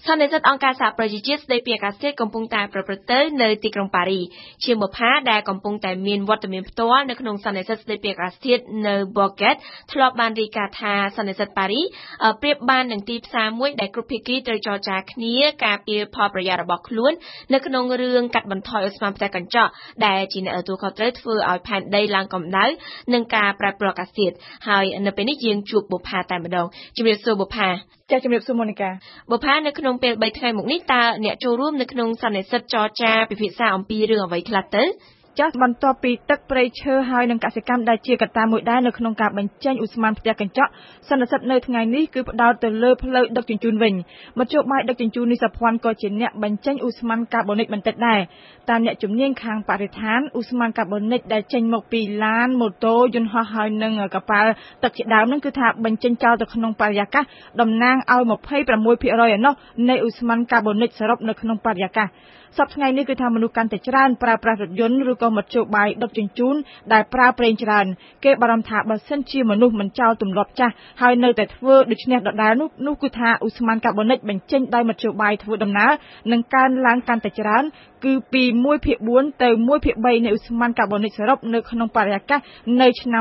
សន្និសីទអង្គការសហប្រជាជាតិស្តីពីអាកាសធាតុកំពុងតែប្រព្រឹត្តទៅនៅទីក្រុងប៉ារីជាបុប្ផាដែលកំពុងតែមានវត្តមានផ្ទាល់នៅក្នុងសន្និសីទស្តីពីអាកាសធាតុនៅ Bourget ធ្លាប់បានរាយការណ៍ថាសន្និសីទប៉ារីប្រៀបបាននឹងទីផ្សារមួយដែលគ្រប់ភាគីត្រូវចរចាគ្នាការពារផលប្រយោជន៍របស់ខ្លួននៅក្នុងរឿងកាត់បន្ថយឧស្ម័នផ្ទះកញ្ចក់ដែលជាអ្នកទទួលខុសត្រូវធ្វើឲ្យផែនដីឡើងកម្ដៅនិងការប្រែប្រួលអាកាសធាតុហើយនៅពេលនេះយើងជួបបុប្ផាតែម្ដងជំរាបសួរបុប្ផាចាជំរាបសួរម៉ូនីកាបុប្ផានៅក្នុងពេល3ថ្ងៃមកនេះតើអ្នកចូលរួមនៅក្នុងសន្និសីទចរចាពិភាក្សាអំពីរឿងអ្វីខ្លះទៅចាស់បន្ទាប់ពីទឹកព្រៃឈើហើយនិងកសិកម្មដែលជាកត្តាមួយដែរនៅក្នុងការបញ្ចេញឧស្ម័នផ្ទះកញ្ចក់សន្និសីទនៅថ្ងៃនេះគឺផ្ដោតទៅលើផ្លូវដឹកជញ្ជូនវិញមធ្យោបាយដឹកជញ្ជូននេះសភ័ណ្ឌក៏ជាអ្នកបញ្ចេញឧស្ម័នកាបូនិកបន្តិចដែរតាមអ្នកជំនាញខាងបរិស្ថានឧស្ម័នកាបូនិកដែលចេញមកពីឡានម៉ូតូយន្តហោះហើយនិងកប៉ាល់ទឹកជាដើមនោះគឺថាបញ្ចេញចោលទៅក្នុងបរិយាកាសតំណាងឲ្យ 26% ឯណោះនៃឧស្ម័នកាបូនិកសរុបនៅក្នុងបរិយាកាសសប្តាហ៍ថ្ងៃនេះគឺថាមនុស្សកាន់តែច្រើនប្រើប្រាស់រថយន្តឬក៏មធ្យោបាយដឹកជញ្ជូនដែលប្រើប្រេងច្រើនគេបារម្ភថាបើសិនជាមនុស្សមិនចោលទម្លាប់ចាស់ហើយនៅតែធ្វើដូច្នេះដដែលនោះគឺថាឧស្ម័នកាបូនិកបញ្ចេញដោយមធ្យោបាយធ្វើដំណើរនឹងកើនឡើងកាន់តែច្រើនគឺពី 1/4 ទៅ 1/3 នៃឧស្ម័នកាបូនិកសរុបនៅក្នុងបរិយាកាសនៅឆ្នាំ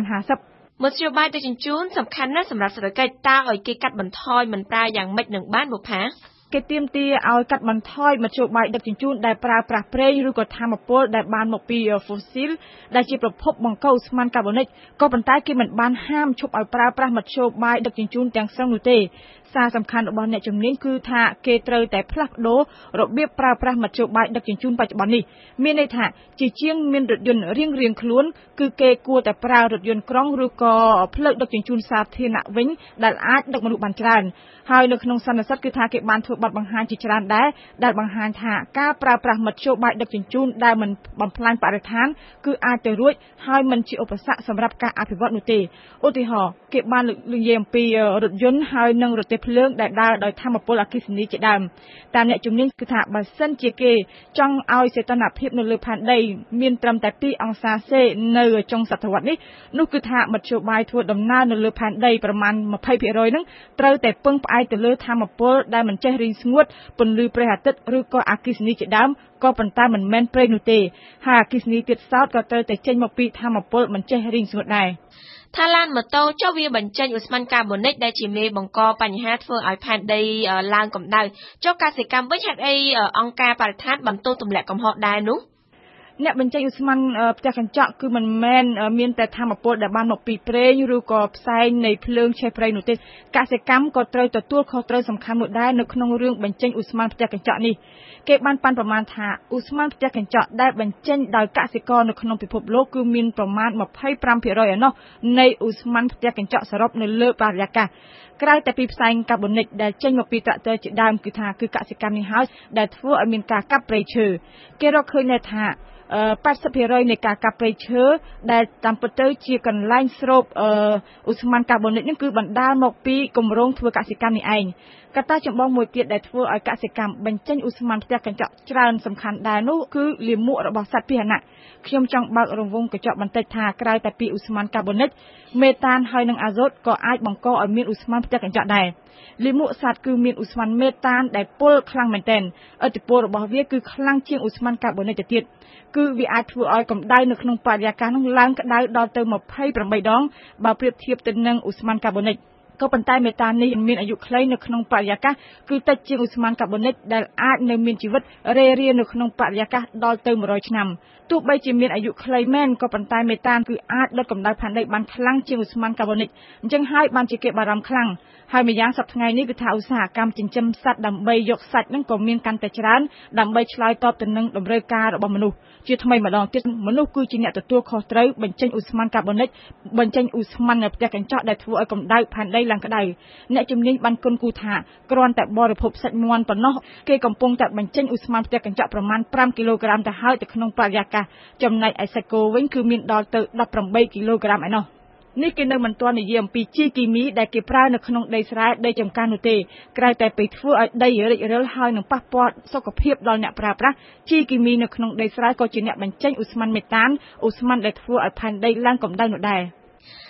2050 មធ្យោបាយដឹកជញ្ជូនសំខាន់ណាស់សម្រាប់សេដ្ឋកិច្ចតើឲ្យគេកាត់បន្ថយមិនប្រើយ៉ាងម៉េចនឹងបានបុប្ផាគេទាមទារឲ្យកាត់បន្ថយមធ្យោបាយដឹកជញ្ជូនដែលប្រើប្រាស់ប្រេងឬក៏ថាមពលដែលបានមកពីហ្វូស៊ីលដែលជាប្រភពបង្កឧស្ម័នកាបូនិកក៏ប៉ុន្តែគេមិនបានហាមឈប់ឲ្យប្រើប្រាស់មធ្យោបាយដឹកជញ្ជូនទាំងស្រុងនោះទេសារសំខាន់របស់អ្នកជំនាញគឺថាគេត្រូវតែផ្លាស់ប្ដូររបៀបប្រើប្រាស់មធ្យោបាយដឹកជញ្ជូនបច្ចុប្បន្ននេះមានន័យថាជាជាងមានរថយន្តរៀងៗខ្លួនគឺគេគួរតែប្រើរថយន្តក្រុងឬក៏ផ្លូវដឹកជញ្ជូនសាធារណៈវិញដែលអាចដឹកមនុស្សបានច្រើនហើយនៅក្នុងសន្និសីទគឺថាគេបានធ្វើបទបង្ហាញជាច្រើនដែរដែលបង្ហាញថាការប្រើប្រាស់មធ្យោបាយដឹកជញ្ជូនដែលមិនបំផ្លាញបរិស្ថានគឺអាចទៅរួចហើយមិនជាឧបសគ្គសម្រាប់ការអភិវឌ្ឍនោះទេឧទាហរណ៍គេបានលើកនិយាយអំពីរថយន្តហើយនិងរទេះភ្លើងដែលដើរដោយថាមពលអគ្គិសនីជាដើមតាមអ្នកជំនាញគឺថាបើសិនជាគេចង់ឲ្យសីតុណ្ហភាពនៅលើផែនដីមានត្រឹមតែ2អង្សាសេនៅចុងសតវត្សនេះនោះគឺថាមធ្យោបាយធ្វើដំណើរនៅលើផែនដីប្រមាណ 20% ហ្នឹងត្រូវតែពឹងផ្អែកទៅលើថាមពលដែលមិនចេះរីងស្ងួតពន្លឺព្រះអាទិត្យឬក៏អគ្គិសនីជាដើមក៏ប៉ុន្តែមិនមែនប្រេងនោះទេហើយអគ្គិសនីទៀតសោតក៏ត្រូវតែចេញមកពីថាមពលមិនចេះរីងស្ងួតដែរថាឡានម៉ូតូចុះវាបញ្ចេញឧស្ម័នកាបូនិកដែលជាមេបង្កបញ្ហាធ្វើឲ្យផែនដីឡើងកម្ដៅចុះកសិកម្មវិញហេតុអីអង្គការបរិស្ថានបន្តទម្លាក់កំហុសដែរនោះអ្នកបញ្ចេញឧស្ម័នផ្ទះកញ្ចក់គឺមិនមែនមានតែថាមពលដែលបានមកពីប្រេងឬក៏ផ្សែងនៃភ្លើងឆេះព្រៃនោះទេកសិកម្មក៏ត្រូវទទួលខុសត្រូវសំខាន់មួយដែរនៅក្នុងរឿងបញ្ចេញឧស្ម័នផ្ទះកញ្ចក់នេះគេបានប៉ាន់ប្រមាណថាឧស្ម័នផ្ទះកញ្ចក់ដែលបញ្ចេញដោយកសិករនៅក្នុងពិភពលោកគឺមានប្រមាណ 25% ឯណោះនៃឧស្ម័នផ្ទះកញ្ចក់សរុបនៅលើបរិយាកាសក្រៅតែពីផ្សែងកាបូនិកដែលចេញមកពីត្រាក់ទ័រជាដើមគឺកសិកម្មនេះហើយដែលធ្វើឲ្យមានការកាប់ព្រៃឈើគេរកឃើញថា80% នៃការកាប់ព្រៃឈើដែលតាមពិតទៅជាកន្លែងស្រូបឧស្ម័នកាបូនិកនេះគឺបណ្ដាលមកពីគម្រោងធ្វើកសិកម្មនេះឯងកត្តាចម្បងមួយទៀតដែលធ្វើឲ្យកសិកម្មបញ្ចេញឧស្ម័នផ្ទះកញ្ចក់ច្រើនសំខាន់ដែរនោះគឺលាមករបស់សត្វពាហនៈខ្ញុំចង់បើករង្វង់កញ្ចក់បន្តិចថាក្រៅតែពីឧស្ម័នកាបូនិកមេតានហើយនិងអាសូតក៏អាចបង្កឲ្យមានឧស្ម័នផ្ទះកញ្ចក់ដែរលាមកសត្វគឺមានឧស្ម័នមេតានដែលពុលខ្លាំងមែនទែនឥទ្ធិពលរបស់វាគឺខ្លាំងជាងឧស្ម័នកាបូនិកទៅទៀតគឺវាអាចធ្វើឲ្យកម្ដៅនៅក្នុងបរិយាកាសនោះឡើងក្ដៅដល់ទៅ28ដងបើប្រៀបធៀបទៅនឹងឧស្ម័នកាបូនិកក៏ប៉ុន្តែមេតាននេះមានអាយុខ្លីនៅក្នុងបរិយាកាសគឺតិចជាងឧស្ម័នកាបូនិកដែលអាចនៅមានជីវិតរេរានៅក្នុងបរិយាកាសដល់ទៅ100ឆ្នាំទោះបីជាមានអាយុខ្លីមែនក៏ប៉ុន្តែមេតានគឺអាចដុតកម្ដៅផែនដីបានខ្លាំងជាងឧស្ម័នកាបូនិកអញ្ចឹងហើយបានជាគេបារម្ភខ្លាំងហើយម្យ៉ាងសប្តាហ៍ថ្ងៃនេះគឺថាឧស្សាហកម្មចិញ្ចឹមសត្វដើម្បីយកសាច់ហ្នឹងក៏មានកាន់តែច្រើនដើម្បីឆ្លើយតបទៅនឹងតម្រូវការរបស់មនុស្សជាថ្មីម្ដងទៀតមនុស្សគឺជាអ្នកទទួលខុសត្រូវបញ្ចេញឧស្ម័នកាបូនិកបញ្ចេញឧស្ម័នផ្ទះកញ្ចក់ដែលធ្វើឲ្យកម្ដៅផែនដីឡើងក្ដៅអ្នកជំនាញបានគន់គូរថាគ្រាន់តែបរិភោគសាច់មាន់ប៉ុណ្ណោះគេកំពុងតែបញ្ចេញឧស្ម័នផ្ទះកញ្ចក់ប្រមាណ5គីឡូក្រាមទៅហើយទៅក្នុងបរិយាកាសចំណែកឯសាច់គោវិញគឺមានដល់ទៅ18គីឡូក្រាមឯណោះនេះគេនៅមិនទាន់និយាយអំពីជីគីមីដែលគេប្រើនៅក្នុងដីស្រែដីចម្ការនោះទេក្រៅតែពីធ្វើឲ្យដីរិចរិលហើយនឹងប៉ះពាល់សុខភាពដល់អ្នកប្រើប្រាស់ជីគីមីនៅក្នុងដីស្រែក៏ជាអ្នកបញ្ចេញឧស្ម័នមេតានឧស្ម័នដែលធ្វើឲ្យផែនដីឡើងកម្ដៅនោះដែរ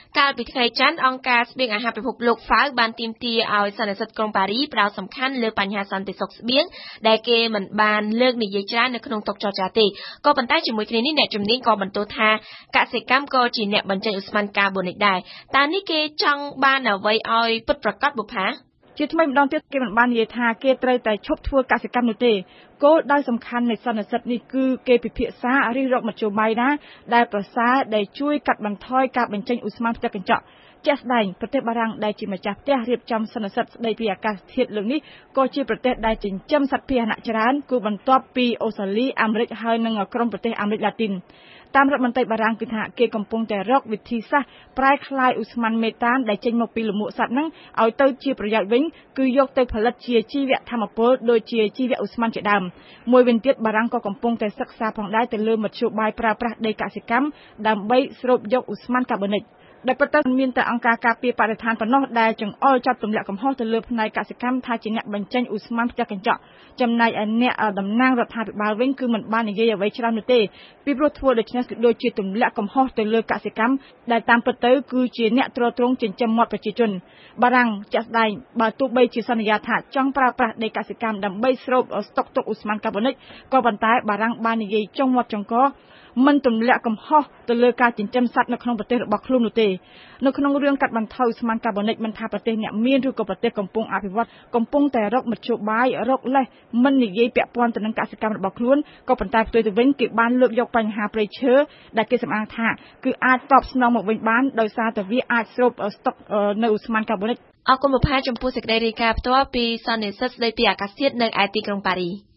កាលពីថ្ងៃច័ន្ទអង្គការស្បៀងអាហារពិភពលោកហ្វាវបានទាមទារឲ្យសន្និសីទក្រុងប៉ារីផ្ដោតសំខាន់លើបញ្ហាសន្តិសុខស្បៀងដែលគេមិនបានលើកនិយាយច្រើននៅក្នុងតុចរចាទេក៏ប៉ុន្តែជាមួយគ្នានេះអ្នកជំនាញក៏បន្ទោសថាកសិកម្មក៏ជាអ្នកបញ្ចេញឧស្ម័នកាបូនិកដែរតើនេះគេចង់បានអ្វីឲ្យពិតប្រាកដបុប្ផាជាថ្មីម្ដងទៀតគេមិនបាននិយាយថាគេត្រូវតែឈប់ធ្វើកសិកម្មនោះទេគោលដៅសំខាន់នៃសន្និសីទនេះគឺគេពិភាក្សារិះរកមធ្យោបាយណាដែលប្រសើរដែលជួយកាត់បន្ថយការបញ្ចេញឧស្ម័នផ្ទះកញ្ចក់ជាក់ស្ដែងប្រទេសបារាំងដែលជាម្ចាស់ផ្ទះរៀបចំសន្និសីទស្ដីពីអាកាសធាតុលើកនេះក៏ជាប្រទេសដែលចិញ្ចឹមសត្វពាហនៈច្រើនគឺបន្ទាប់ពីអូស្ត្រាលីអាមេរិកហើយនិងក្រុមប្រទេសអាមេរិកឡាទីនតាមរដ្ឋមន្ត្រីបារាំងគឺថាគេកំពុងតែរកវិធីសាស្ត្រប្រែក្លាយឧស្ម័នមេតានដែលចេញមកពីលំមួកសត្វហ្នឹងឲ្យទៅជាប្រយោជន៍វិញគឺយកទៅផលិតជាជីវៈថាមពលដូចជាជីវៈឧស្ម័នជាដើមមួយវិញទៀតបារាំងក៏កំពុងតែសិក្សាផងដែរទៅលើមធ្យោបាយប្រើប្រាស់ដីកសិកម្មដើម្បីស្រូបយកឧស្ម័នកាបូនិកដែលពិតទៅមានតែអង្គការការពារបរិស្ថានប៉ុណ្ណោះដែលចង្អុលចាប់ទម្លាក់កំហុសទៅលើផ្នែកកសិកម្មថាជាអ្នកបញ្ចេញឧស្ម័នផ្ទះកញ្ចក់ចំណែកឯអ្នកតំណាងរដ្ឋាភិបាលវិញគឺមិនបាននិយាយអ្វីច្រើននោះទេពីព្រោះធ្វើដូច្នេះគឺដូចជាទម្លាក់កំហុសទៅលើកសិកម្មដែលតាមពិតទៅគឺជាអ្នកទ្រទ្រង់ចិញ្ចឹមមាត់ប្រជាជនបារាំងចាក់ស្ដែងបើទោះបីជាសន្យាថាចង់ប្រើប្រាស់ដីកសិកម្មដើម្បីស្រូបស្តុកទុកឧស្ម័នកាបូនិកក៏ប៉ុន្តែបារាំងបាននិយាយចុងមាត់ចង្កមិនទម្លាក់កំហុសទៅលើការចិញ្ចឹមសត្វនៅក្នុងប្រទេសរបស់ខ្លួននោះទេនៅក្នុងរឿងកាត់បន្ថយឧស្ម័នកាបូនិកមិនថាប្រទេសអ្នកមានឬក៏ប្រទេសកំពុងអភិវឌ្ឍកំពុងតែរកមធ្យោបាយរកលេសមិននិយាយពាក់ព័ន្ធទៅនឹងកសិកម្មរបស់ខ្លួនក៏ប៉ុន្តែផ្ទុយទៅវិញគេបានលើកយកបញ្ហាព្រៃឈើដែលគេសម្អាងថាគឺអាចតបស្នងមកវិញបានដោយសារតែវាអាចស្រូបស្តុកនៅឧស្ម័នកាបូនិកអរគុណបុប្ផាចំពោះសេចក្តីរាយការណ៍ផ្ទាល់ពីសន្និសីទស្តីពីអាកាសធាតុនៅឯទីក្រុងប៉ារី